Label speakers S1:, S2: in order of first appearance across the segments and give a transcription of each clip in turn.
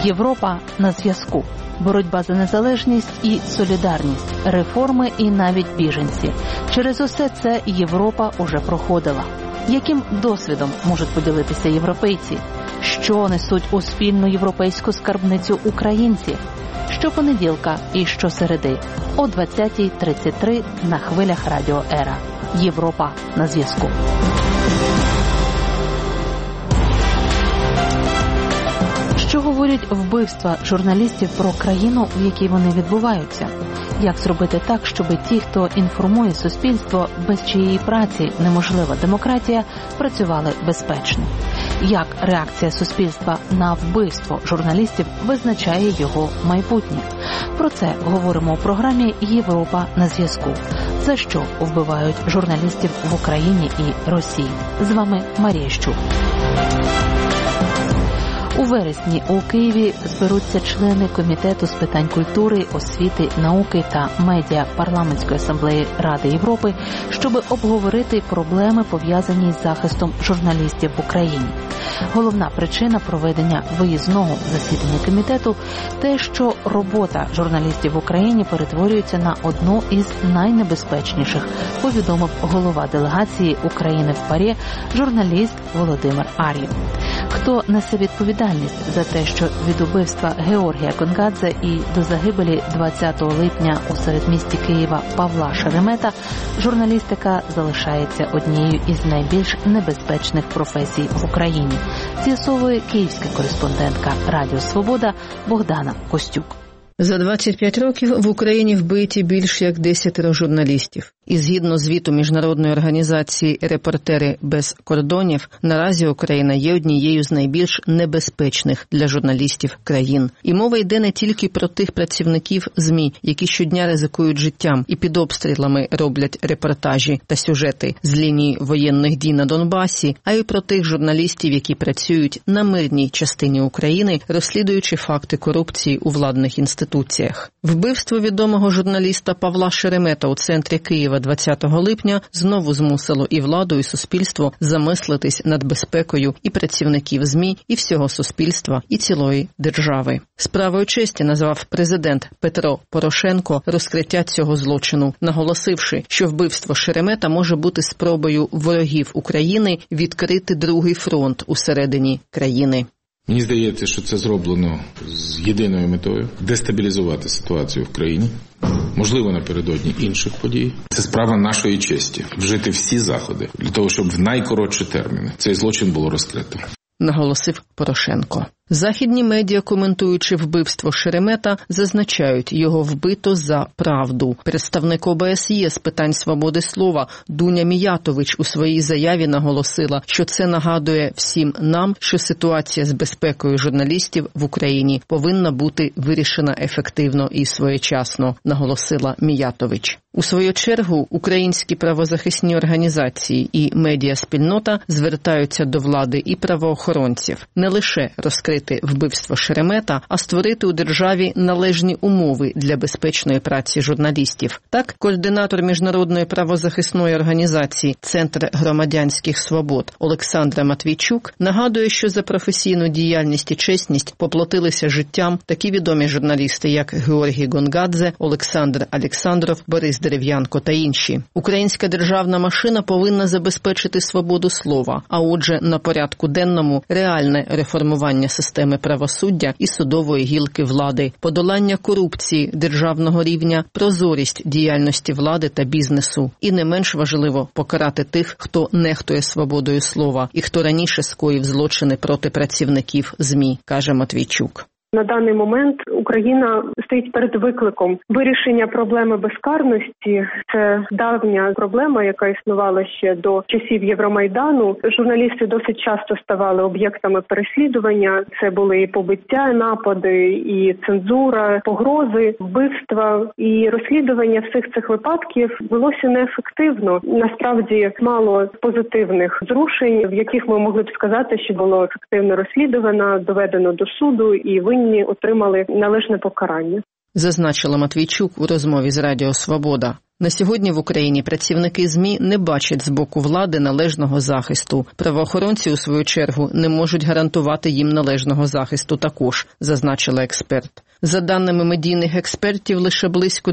S1: Європа на зв'язку. Боротьба за незалежність і солідарність, реформи і навіть біженці. Через усе це Європа уже проходила. Яким досвідом можуть поділитися європейці? Що несуть у спільну європейську скарбницю українці? Щопонеділка і щосереди о 20:33 на хвилях Радіо Ера. Європа на зв'язку. Що говорять вбивства журналістів про країну, в якій вони відбуваються? Як зробити так, щоб ті, хто інформує суспільство, без чиєї праці неможлива демократія, працювали безпечно? Як реакція суспільства на вбивство журналістів визначає його майбутнє? Про це говоримо у програмі «Європа на зв'язку». За що вбивають журналістів в Україні і Росії? З вами Марія Щук. У вересні у Києві зберуться члени Комітету з питань культури, освіти, науки та медіа Парламентської асамблеї Ради Європи, щоб обговорити проблеми, пов'язані з захистом журналістів в Україні. Головна причина проведення виїзного засідання комітету – те, що робота журналістів в Україні перетворюється на одну із найнебезпечніших, повідомив голова делегації України в ПАРЄ журналіст Володимир Ар'єв. Хто несе відповідальність за те, що від убивства Георгія Гонгадзе і до загибелі 20 липня у середмісті Києва Павла Шеремета журналістика залишається однією із найбільш небезпечних професій в Україні, з'ясовує київська кореспондентка Радіо Свобода Богдана Костюк.
S2: За 25 років в Україні вбиті більш як 10 журналістів. І згідно звіту міжнародної організації «Репортери без кордонів», наразі Україна є однією з найбільш небезпечних для журналістів країн. І мова йде не тільки про тих працівників ЗМІ, які щодня ризикують життям і під обстрілами роблять репортажі та сюжети з лінії воєнних дій на Донбасі, а й про тих журналістів, які працюють на мирній частині України, розслідуючи факти корупції у владних інституціях. Вбивство відомого журналіста Павла Шеремета у центрі Києва 20 липня знову змусило і владу, і суспільство замислитись над безпекою і працівників ЗМІ, і всього суспільства, і цілої держави. Справою честі назвав президент Петро Порошенко розкриття цього злочину, наголосивши, що вбивство Шеремета може бути спробою ворогів України відкрити другий фронт усередині країни.
S3: Мені здається, що це зроблено з єдиною метою – дестабілізувати ситуацію в країні, можливо, напередодні інших подій. Це справа нашої честі – вжити всі заходи для того, щоб в найкоротші терміни цей злочин було розкрито.
S2: Наголосив Порошенко. Західні медіа, коментуючи вбивство Шеремета, зазначають, його вбито за правду. Представник ОБСЄ з питань свободи слова Дуня Міятович у своїй заяві наголосила, що це нагадує всім нам, що ситуація з безпекою журналістів в Україні повинна бути вирішена ефективно і своєчасно, наголосила Міятович. У свою чергу, українські правозахисні організації і медіаспільнота звертаються до влади і правоохоронців не лише розкрити вбивство Шеремета, а створити у державі належні умови для безпечної праці журналістів. Так, координатор міжнародної правозахисної організації «Центр громадянських свобод» Олександра Матвійчук нагадує, що за професійну діяльність і чесність поплатилися життям такі відомі журналісти, як Георгій Гонгадзе, Олександр Олександров, Борис Дерев'янко та інші. Українська державна машина повинна забезпечити свободу слова, а отже, на порядку денному реальне реформування системи правосуддя і судової гілки влади, подолання корупції державного рівня, прозорість діяльності влади та бізнесу. І не менш важливо покарати тих, хто нехтує свободою слова і хто раніше скоїв злочини проти працівників ЗМІ, каже Матвійчук.
S4: На даний момент Україна стоїть перед викликом вирішення проблеми безкарності. Це давня проблема, яка існувала ще до часів Євромайдану. Журналісти досить часто ставали об'єктами переслідування. Це були і побиття, напади, і цензура, погрози, вбивства. І розслідування всіх цих випадків велося неефективно. Насправді мало позитивних зрушень, в яких ми могли б сказати, що було ефективно розслідувано, доведено до суду і винні отримали належне покарання.
S2: Зазначила Матвійчук у розмові з Радіо Свобода. На сьогодні в Україні працівники ЗМІ не бачать з боку влади належного захисту. Правоохоронці, у свою чергу, не можуть гарантувати їм належного захисту також, зазначила експерт. За даними медійних експертів, лише близько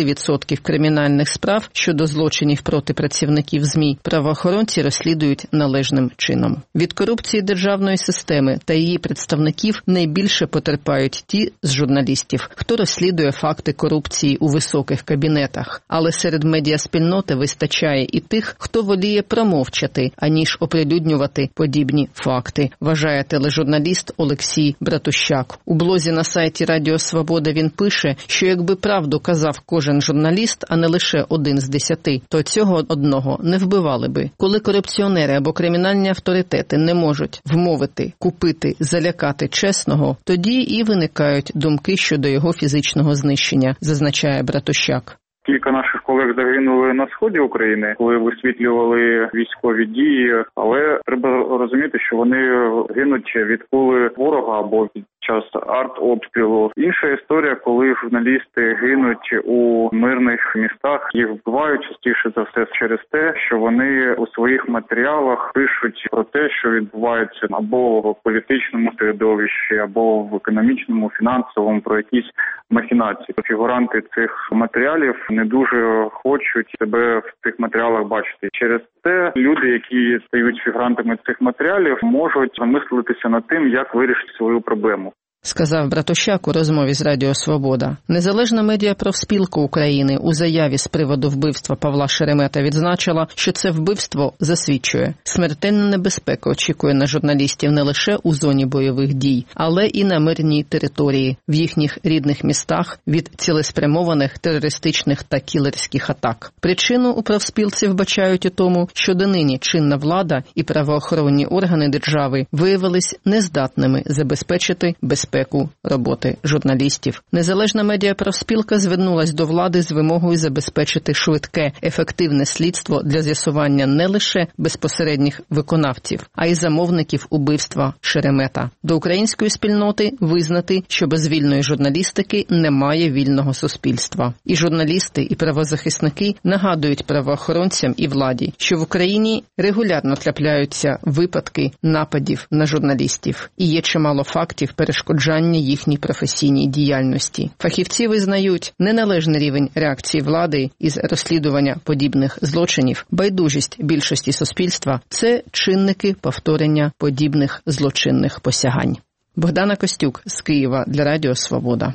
S2: 10% кримінальних справ щодо злочинів проти працівників ЗМІ правоохоронці розслідують належним чином. Від корупції державної системи та її представників найбільше потерпають ті з журналістів, хто розслідує факти корупції у високих кабінетах. Але серед медіаспільноти вистачає і тих, хто воліє промовчати, аніж оприлюднювати подібні факти, вважає тележурналіст Олексій Братущак. У блозі на сайті Радіо Свобода він пише, що якби правду казав кожен журналіст, а не лише 1 з 10, то цього одного не вбивали би. Коли корупціонери або кримінальні авторитети не можуть вмовити, купити, залякати чесного, тоді і виникають думки щодо його фізичного знищення, зазначає Братущак.
S5: Кілька наших колег загинули на сході України, коли висвітлювали військові дії, але треба розуміти, що вони гинуть від кули ворога або під час артобстрілу. Інша історія, коли журналісти гинуть у мирних містах, їх вбивають частіше за все через те, що вони у своїх матеріалах пишуть про те, що відбувається або в політичному середовищі, або в економічному, фінансовому, про якісь махінації. Фігуранти цих матеріалів не дуже хочуть себе в цих матеріалах бачити. Через це люди, які стають фігурантами цих матеріалів, можуть замислитися над тим, як вирішити свою проблему.
S2: Сказав Братущак у розмові з Радіо Свобода. Незалежна медіапрофспілка України у заяві з приводу вбивства Павла Шеремета відзначила, що це вбивство засвідчує. Смертельна небезпека очікує на журналістів не лише у зоні бойових дій, але і на мирній території, в їхніх рідних містах від цілеспрямованих терористичних та кілерських атак. Причину у профспілці вбачають у тому, що донині чинна влада і правоохоронні органи держави виявились нездатними забезпечити безпеку роботи журналістів. Незалежна медіапрофспілка звернулась до влади з вимогою забезпечити швидке, ефективне слідство для з'ясування не лише безпосередніх виконавців, а й замовників убивства Шеремета. До української спільноти визнати, що без вільної журналістики немає вільного суспільства. І журналісти, і правозахисники нагадують правоохоронцям і владі, що в Україні регулярно трапляються випадки нападів на журналістів. І є чимало фактів перешкоджання їхній професійній діяльності. Фахівці визнають неналежний рівень реакції влади із розслідування подібних злочинів, байдужість більшості суспільства – це чинники повторення подібних злочинних посягань. Богдана Костюк з Києва для Радіо Свобода.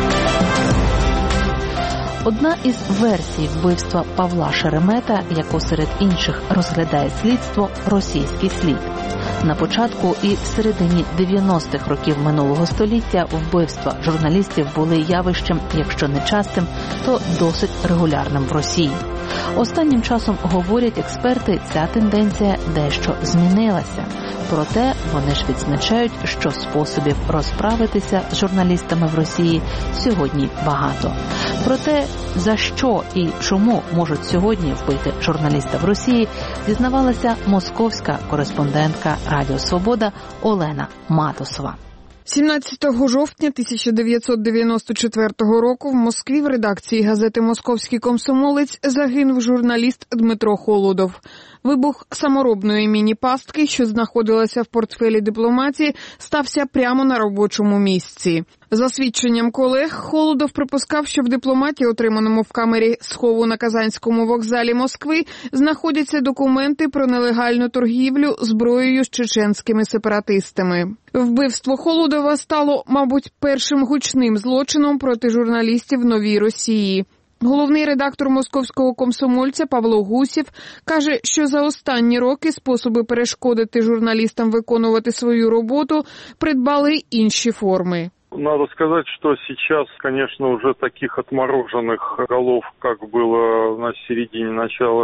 S1: Одна із версій вбивства Павла Шеремета, яку серед інших розглядає слідство, російський слід. На початку і в середині 90-х років минулого століття вбивства журналістів були явищем, якщо не частим, то досить регулярним в Росії. Останнім часом, говорять експерти, ця тенденція дещо змінилася. Проте вони ж відзначають, що способів розправитися з журналістами в Росії сьогодні багато. Проте, за що і чому можуть сьогодні вбити журналіста в Росії, дізнавалася московська кореспондентка Радіо Свобода Олена Матусова.
S6: 17 жовтня 1994 року в Москві в редакції газети «Московський комсомолець» загинув журналіст Дмитро Холодов. Вибух саморобної міні-пастки, що знаходилася в портфелі дипломатії, стався прямо на робочому місці. За свідченням колег, Холодов припускав, що в дипломаті, отриманому в камері схову на Казанському вокзалі Москви, знаходяться документи про нелегальну торгівлю зброєю з чеченськими сепаратистами. Вбивство Холодова стало, мабуть, першим гучним злочином проти журналістів в новій Росії. Головний редактор московського комсомольця Павло Гусєв каже, що за останні роки способи перешкодити журналістам виконувати свою роботу придбали інші форми.
S7: Надо сказать, что сейчас, конечно, уже таких отмороженных голов, как было на середине, начала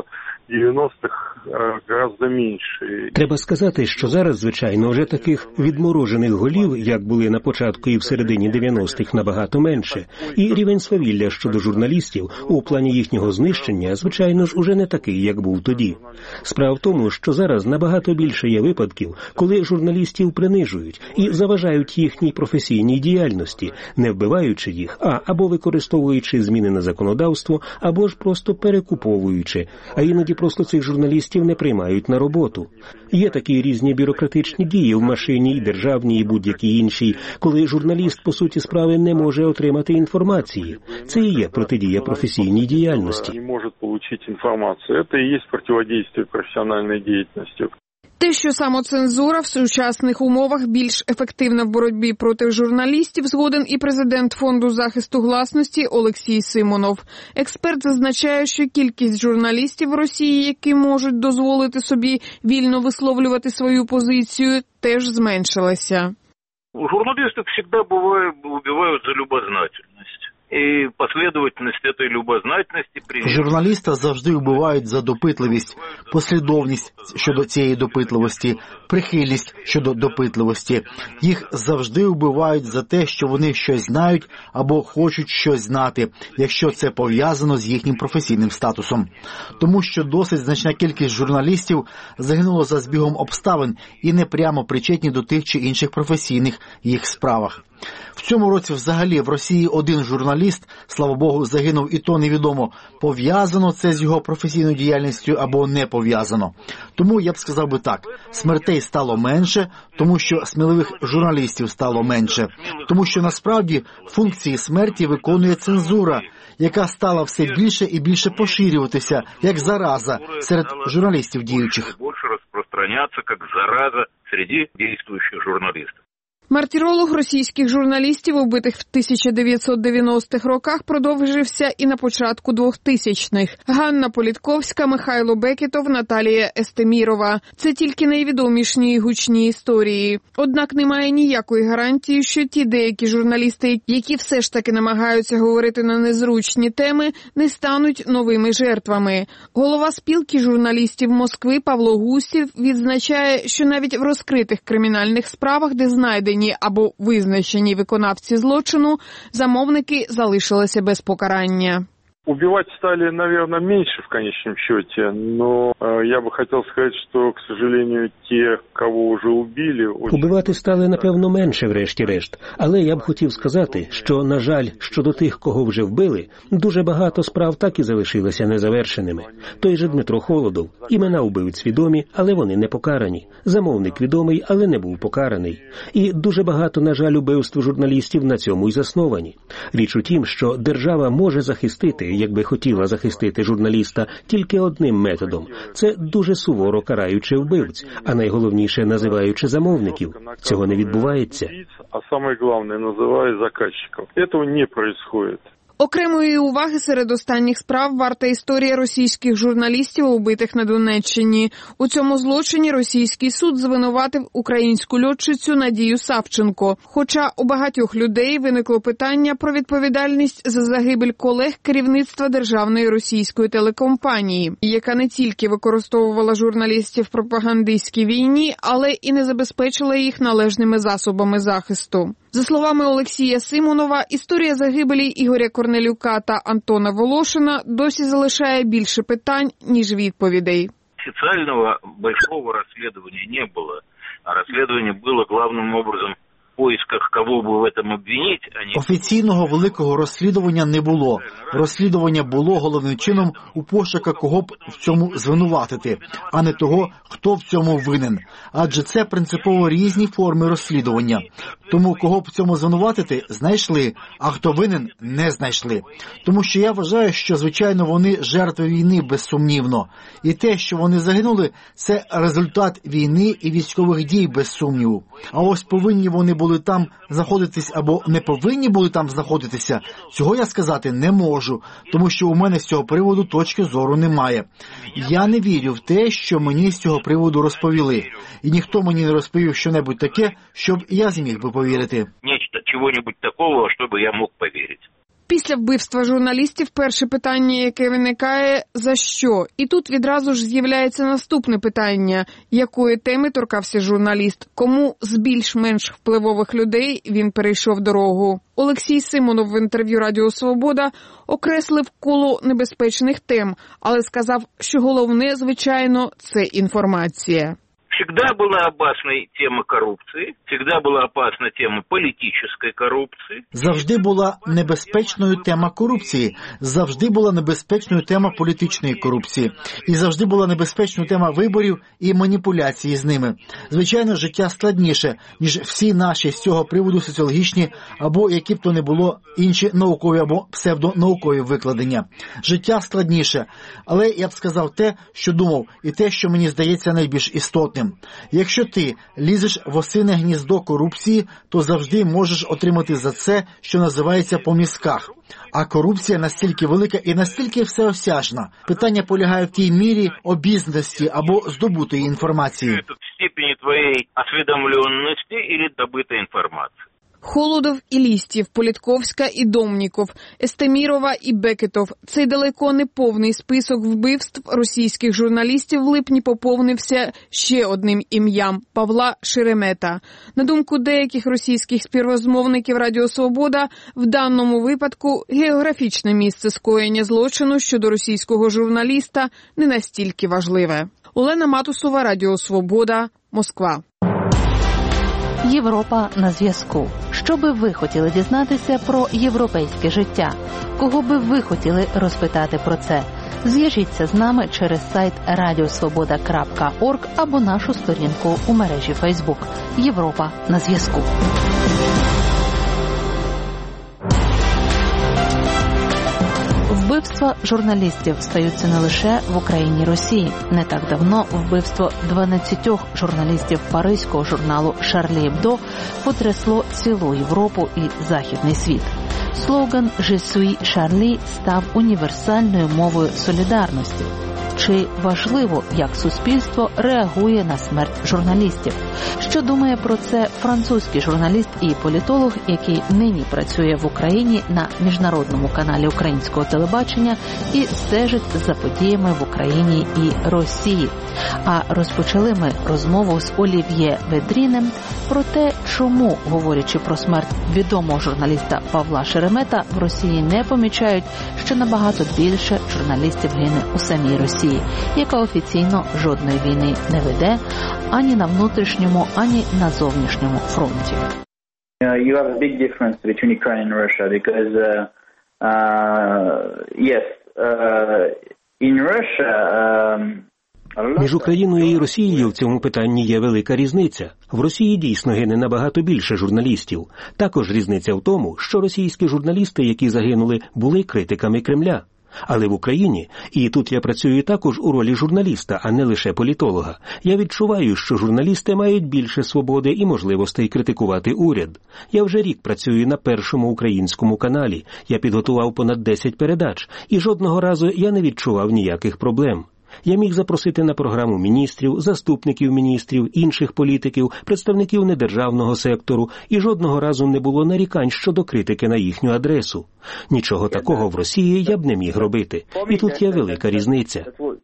S7: 90-х гораздо меньше.
S8: Треба сказати, що зараз, звичайно, вже таких відморожених голів, як були на початку і в середині 90-х, набагато менше. І рівень свавілля щодо журналістів у плані їхнього знищення, звичайно ж, уже не такий, як був тоді. Справа в тому, що зараз набагато більше є випадків, коли журналістів принижують і заважають їхній професійній діяльності, не вбиваючи їх, або використовуючи зміни на законодавство, або ж просто перекуповуючи, а іноді просто цих журналістів не приймають на роботу. Є такі різні бюрократичні дії в машині, і державній, і будь-якій іншій, коли журналіст, по суті справи, не може отримати інформації. Це і є протидія професійній діяльності.
S7: Не може отримати інформацію. Це і є протидія професіональній діяльності.
S6: Те, що самоцензура в сучасних умовах більш ефективна в боротьбі проти журналістів, згоден і президент Фонду захисту гласності Олексій Симонов. Експерт зазначає, що кількість журналістів в Росії, які можуть дозволити собі вільно висловлювати свою позицію, теж зменшилася.
S9: Журналистов всегда убивают за любознательность. І послідовність цієї любознательності...
S10: Журналіста завжди вбивають за допитливість, послідовність щодо цієї допитливості, прихильність щодо допитливості. Їх завжди вбивають за те, що вони щось знають або хочуть щось знати, якщо це пов'язано з їхнім професійним статусом. Тому що досить значна кількість журналістів загинуло за збігом обставин і не прямо причетні до тих чи інших професійних їх справах. В цьому році взагалі в Росії один журналіст, слава Богу, загинув, і то невідомо, пов'язано це з його професійною діяльністю або не пов'язано. Тому я б сказав би так, смертей стало менше, тому що сміливих журналістів стало менше. Тому що насправді функції смерті виконує цензура, яка стала все більше і більше поширюватися, як зараза серед журналістів діючих.
S9: Більше розпространяться, як зараза серед діючих журналістів.
S6: Мартиролог російських журналістів, убитих в 1990-х роках, продовжився і на початку 2000-х. Ганна Політковська, Михайло Бекетов, Наталія Естемірова. Це тільки найвідоміші і гучні історії. Однак немає ніякої гарантії, що ті деякі журналісти, які все ж таки намагаються говорити на незручні теми, не стануть новими жертвами. Голова спілки журналістів Москви Павло Гусів відзначає, що навіть в розкритих кримінальних справах, де знайдені або визначені виконавці злочину, замовники залишилися без покарання.
S7: Убивать стали, наверное, меньше в конечном счете, но я бы хотел сказать, что, к сожалению, те, кого уже убили...
S8: Убивати стали, напевно, менше, врешті-решт. Але я б хотів сказати, що, на жаль, щодо тих, кого вже вбили, дуже багато справ так і залишилися незавершеними. Той же Дмитро Холодов. Імена вбивць відомі, але вони не покарані. Замовник відомий, але не був покараний. І дуже багато, на жаль, убивств журналістів на цьому й засновані. Річ у тім, що держава може захистити, якби хотіла захистити журналіста, тільки одним методом. Це дуже суворо караючи вбивць, а найголовніше називаючи замовників. Цього не відбувається.
S7: А саме головне, називає заказчиків. Цього не відбувається.
S6: Окремої уваги серед останніх справ варта історія російських журналістів, убитих на Донеччині. У цьому злочині російський суд звинуватив українську льотчицю Надію Савченко. Хоча у багатьох людей виникло питання про відповідальність за загибель колег керівництва державної російської телекомпанії, яка не тільки використовувала журналістів в пропагандистській війні, але і не забезпечила їх належними засобами захисту. За словами Олексія Симонова, історія загибелі Ігоря Корнелюка та Антона Волошина досі залишає більше питань, ніж відповідей.
S9: Офіційного великого розслідування не було, а розслідування було головним образом в поисках, кого б в цьому обвинити.
S10: Офіційного великого розслідування не було. Розслідування було головним чином у пошуках, кого б в цьому звинуватити, а не того, хто в цьому винен. Адже це принципово різні форми розслідування. Тому кого б в цьому звинуватити – знайшли, а хто винен – не знайшли. Тому що я вважаю, що, звичайно, вони жертви війни, безсумнівно. І те, що вони загинули – це результат війни і військових дій, без сумніву. А ось повинні вони були там знаходитись або не повинні були там знаходитися, цього я сказати не можу, тому що у мене з цього приводу точки зору немає. Я не вірю в те, що мені з цього приводу розповіли. І ніхто мені не розповів що-небудь таке, щоб я зміг би повірити.
S9: Нечто, чого-небудь такого, щоб я мог повірити.
S6: Після вбивства журналістів перше питання, яке виникає – за що? І тут відразу ж з'являється наступне питання – якої теми торкався журналіст? Кому з більш-менш впливових людей він перейшов дорогу? Олексій Симонов в інтерв'ю Радіо Свобода окреслив коло небезпечних тем, але сказав, що головне, звичайно, це інформація.
S9: Всегда была опасной тема коррупции, всегда была опасна тема політичної корупції.
S10: Завжди була небезпечною тема корупції, завжди була небезпечною тема політичної корупції, і завжди була небезпечною тема виборів і маніпуляції з ними. Звичайно, життя складніше, ніж всі наші з цього приводу соціологічні або які б то не було інші наукові або псевдонаукові викладення. Життя складніше, але я б сказав те, що думав, і те, що мені здається найбільш істотним. Якщо ти лізеш в осине гніздо корупції, то завжди можеш отримати за це, що називається по мізках. А корупція настільки велика і настільки всеосяжна. Питання полягає в тій мірі обізнаності або здобутої інформації.
S9: В степені твоєї освідомленості або добутої інформації.
S6: Холодов і Лістів, Політковська і Домніков, Естемірова і Бекетов. Цей далеко не повний список вбивств російських журналістів в липні поповнився ще одним ім'ям – Павла Шеремета. На думку деяких російських співрозмовників Радіо Свобода, в даному випадку географічне місце скоєння злочину щодо російського журналіста не настільки важливе. Олена Матусова, Радіо Свобода, Москва.
S1: Європа на зв'язку. Що би ви хотіли дізнатися про європейське життя? Кого би ви хотіли розпитати про це? Зв'яжіться з нами через сайт radiosvoboda.org або нашу сторінку у мережі Facebook. Європа на зв'язку. Вбивства журналістів стаються не лише в Україні, Росії. Не так давно вбивство 12 журналістів паризького журналу «Шарлі Ебдо» потрясло цілу Європу і західний світ. Слоган «Je suis Charlie» став універсальною мовою солідарності. Чи важливо, як суспільство реагує на смерть журналістів? Що думає про це французький журналіст і політолог, який нині працює в Україні на міжнародному каналі українського телебачення і стежить за подіями в Україні і Росії? А розпочали ми розмову з Олів'є Ведрінем про те, чому, говорячи про смерть відомого журналіста Павла Шеремета, в Росії не помічають, що набагато більше журналістів гине у самій Росії, яка офіційно жодної війни не веде ані на внутрішньому, ані на зовнішньому фронті.
S11: You have a big difference between Ukraine and Russia because in Russia
S8: між Україною і Росією в цьому питанні є велика різниця. В Росії дійсно гине набагато більше журналістів. Також різниця в тому, що російські журналісти, які загинули, були критиками Кремля. Але в Україні, і тут я працюю також у ролі журналіста, а не лише політолога, я відчуваю, що журналісти мають більше свободи і можливостей критикувати уряд. Я вже рік працюю на першому українському каналі, я підготував понад 10 передач, і жодного разу я не відчував ніяких проблем. Я міг запросити на програму міністрів, заступників міністрів, інших політиків, представників недержавного сектору, і жодного разу не було нарікань щодо критики на їхню адресу. Нічого такого в Росії я б не міг робити. І тут є велика різниця.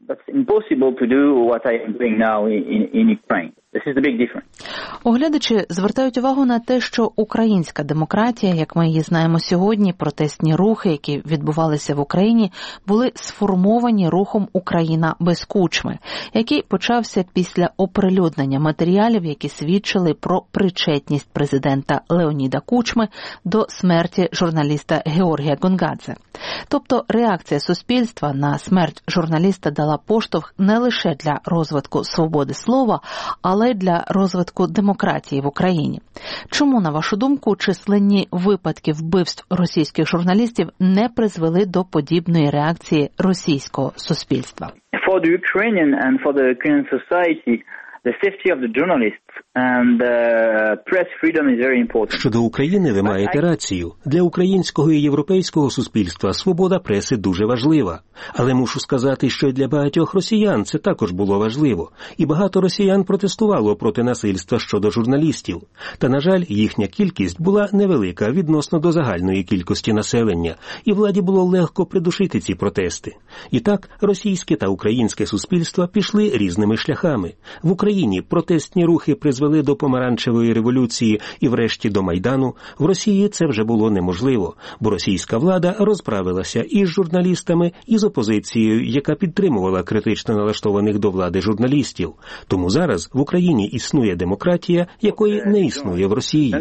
S1: Оглядачі звертають увагу на те, що українська демократія, як ми її знаємо сьогодні, протестні рухи, які відбувалися в Україні, були сформовані рухом «Україна без Кучми», який почався після оприлюднення матеріалів, які свідчили про причетність президента Леоніда Кучми до смерті журналіста Георгія Гонгадзе. Тобто реакція суспільства на смерть журналіста дала поштовх не лише для розвитку свободи слова, але й для розвитку демократії в Україні. Чому, на вашу думку, численні випадки вбивств російських журналістів не призвели до подібної реакції російського суспільства?
S11: For the Ukrainian and for the Ukrainian society, the safety of the journalists And press freedom is very important.
S8: Щодо України ви маєте рацію. Для українського і європейського суспільства свобода преси дуже важлива. Але мушу сказати, що для багатьох росіян це також було важливо. І багато росіян протестувало проти насильства щодо журналістів. Та, на жаль, їхня кількість була невелика відносно до загальної кількості населення. І владі було легко придушити ці протести. І так, російське та українське суспільства пішли різними шляхами. В Україні протестні рухи призвели до помаранчевої революції і врешті до Майдану. В Росії це вже було неможливо, бо російська влада розправилася і з журналістами, і з опозицією, яка підтримувала критично налаштованих до влади журналістів. Тому зараз в Україні існує демократія, якої не існує в Росії.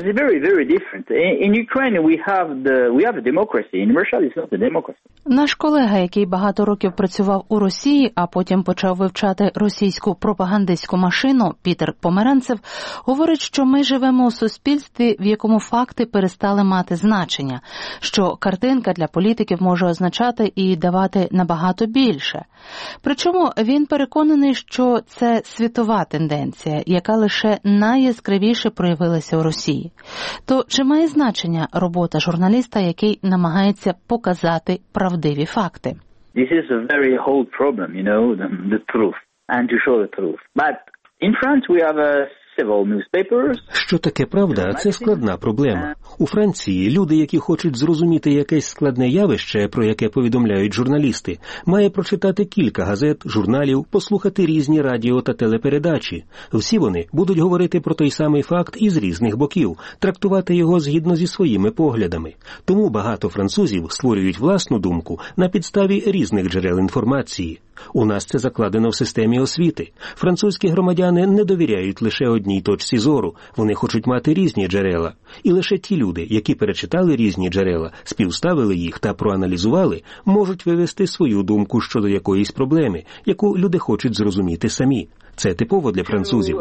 S1: Наш колега, який багато років працював у Росії, а потім почав вивчати російську пропагандистську машину, Пітер Померанцев, говорить, що ми живемо у суспільстві, в якому факти перестали мати значення, що картинка для політиків може означати і давати набагато більше. Причому він переконаний, що це світова тенденція, яка лише найяскравіше проявилася у Росії. То чи має значення робота журналіста, який намагається показати правдиві факти?
S11: This is a very old problem, the truth, and to show the truth. But in France we have several newspapers.
S8: Що таке правда? Це складна проблема. У Франції люди, які хочуть зрозуміти якесь складне явище, про яке повідомляють журналісти, має прочитати кілька газет, журналів, послухати різні радіо та телепередачі. Всі вони будуть говорити про той самий факт із різних боків, трактувати його згідно зі своїми поглядами. Тому багато французів створюють власну думку на підставі різних джерел інформації. У нас це закладено в системі освіти. Французькі громадяни не довіряють лише одній точці зору, вони хочуть мати різні джерела. І лише ті люди, які перечитали різні джерела, співставили їх та проаналізували, можуть вивести свою думку щодо якоїсь проблеми, яку люди хочуть зрозуміти самі. Це типово для французів.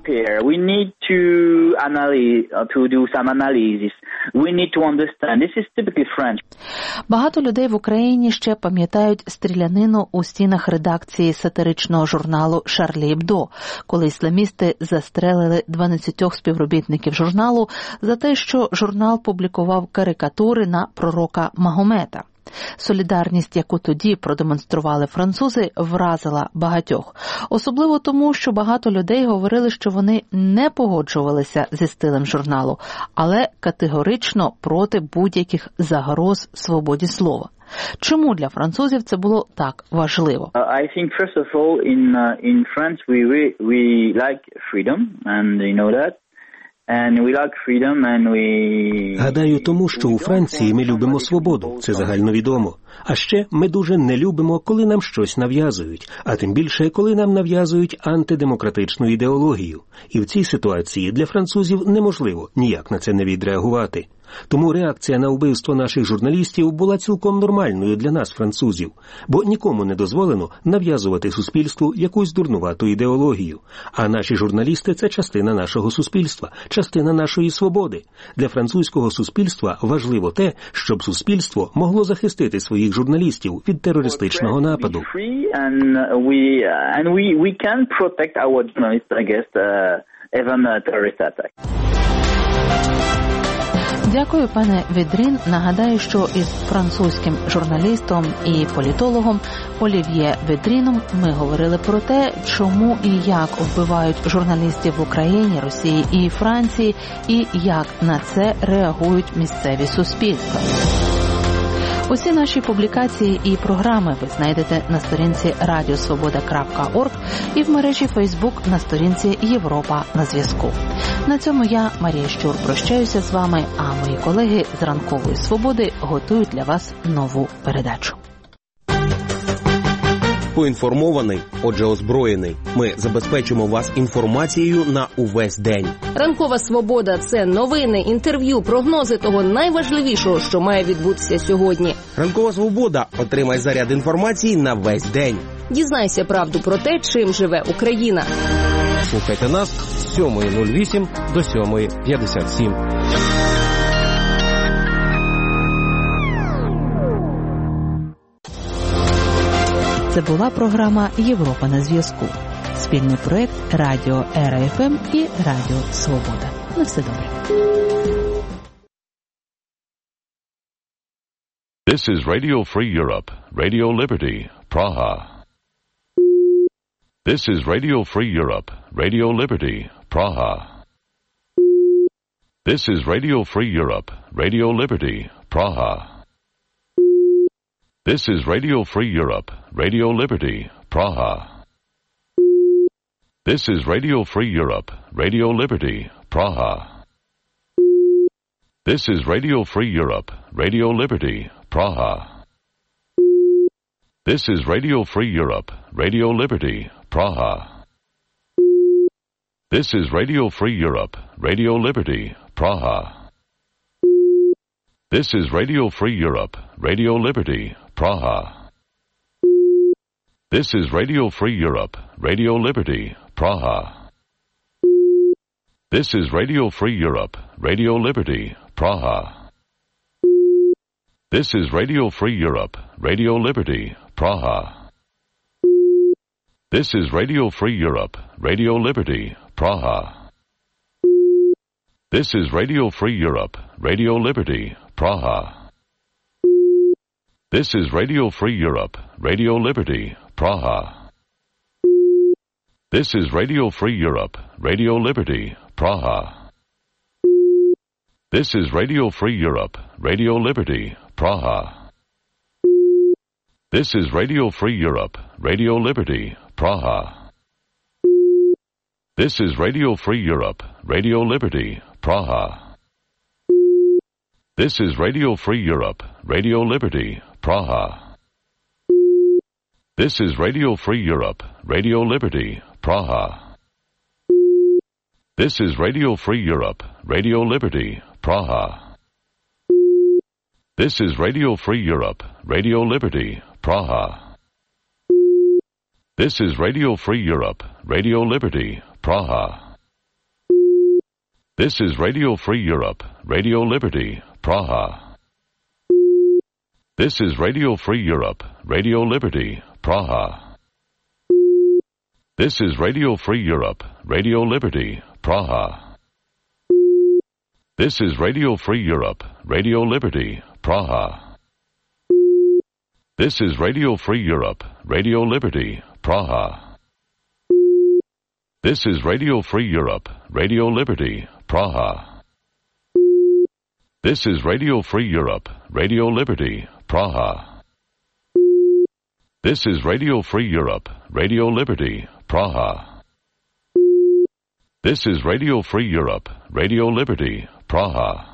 S1: Багато людей в Україні ще пам'ятають стрілянину у стінах редакції сатиричного журналу «Шарлі Ебдо», коли ісламісти застрелили 12 співробітників журналу за те, що журнал публікував карикатури на пророка Магомета. Солідарність, яку тоді продемонстрували французи, вразила багатьох. Особливо тому, що багато людей говорили, що вони не погоджувалися зі стилем журналу, але категорично проти будь-яких загроз свободі слова. Чому для французів це було так важливо?
S11: I think first of all in France we like freedom, and you know that.
S8: Гадаю, тому що у Франції ми любимо свободу, це загальновідомо. А ще ми дуже не любимо, коли нам щось нав'язують, а тим більше, коли нам нав'язують антидемократичну ідеологію. І в цій ситуації для французів неможливо ніяк на це не відреагувати. Тому реакція на вбивство наших журналістів була цілком нормальною для нас, французів, бо нікому не дозволено нав'язувати суспільству якусь дурнувату ідеологію. А наші журналісти – це частина нашого суспільства, частина нашої свободи. Для французького суспільства важливо те, щоб суспільство могло захистити своїх журналістів від терористичного нападу.
S1: Дякую, пане Ведрін. Нагадаю, що із французьким журналістом і політологом Олів'є Ведріном ми говорили про те, чому і як вбивають журналістів в Україні, Росії і Франції, і як на це реагують місцеві суспільства. Усі наші публікації і програми ви знайдете на сторінці radiosvoboda.org і в мережі Facebook на сторінці Європа на зв'язку. На цьому я, Марія Щур, прощаюся з вами, а мої колеги з Ранкової Свободи готують для вас нову передачу.
S12: Поінформований, отже озброєний. Ми забезпечимо вас інформацією на увесь день.
S13: Ранкова Свобода – це новини, інтерв'ю, прогнози того найважливішого, що має відбутися сьогодні.
S12: Ранкова Свобода – отримай заряд інформації на весь день.
S13: Дізнайся правду про те, чим живе Україна.
S12: Слухайте нас з 7:08 до 7:57.
S1: Це була програма «Європа на зв'язку». Спільний проект Радіо РФМ і Радіо Свобода. На все добре.
S14: This is Radio Free Europe, Radio Liberty, Praha. This is Radio Free Europe, Radio Liberty, Praha. This is Radio Free Europe, Radio Liberty, Praha. This is Radio Free Europe, Radio Liberty, Praha. This is Radio Free Europe, Radio Liberty, Praha. This is Radio Free Europe, Radio Liberty, Praha. This is Radio Free Europe, Radio Liberty, Praha. This is Radio Free Europe, Radio Liberty, Praha. This is Radio Free Europe, Radio Liberty, Praha. This is Radio Free Europe, Radio Liberty, Praha. This is Radio Free Europe, Radio Liberty, Praha. This is Radio Free Europe, Radio Liberty, Praha. This is Radio Free Europe, Radio Liberty, Praha. This is Radio Free Europe, Radio Liberty, Praha. This is Radio Free Europe, Radio Liberty, Praha. This is Radio Free Europe, Radio Liberty, Praha. This is Radio Free Europe, Radio Liberty, Praha. This is Radio Free Europe, Radio Liberty, Praha. This is Radio Free Europe, Radio Liberty, Praha. This is Radio Free Europe, Radio Liberty, Praha. This is Radio Free Europe, Radio Liberty, Praha. This is Radio Free Europe, Radio Liberty, Praha. This is Radio Free Europe, Radio Liberty, Praha. This is Radio Free Europe, Radio Liberty, Praha. This is Radio Free Europe, Radio Liberty, Praha. This is Radio Free Europe, Radio Liberty, Praha. This is Radio Free Europe, Radio Liberty, Praha. This is Radio Free Europe, Radio Liberty, Praha. This is Radio Free Europe, Radio Liberty, Praha. This is Radio Free Europe, Radio Liberty, Praha. This is Radio Free Europe, Radio Liberty, Praha. This is Radio Free Europe, Radio Liberty, Praha. This is Radio Free Europe, Radio Liberty, Praha.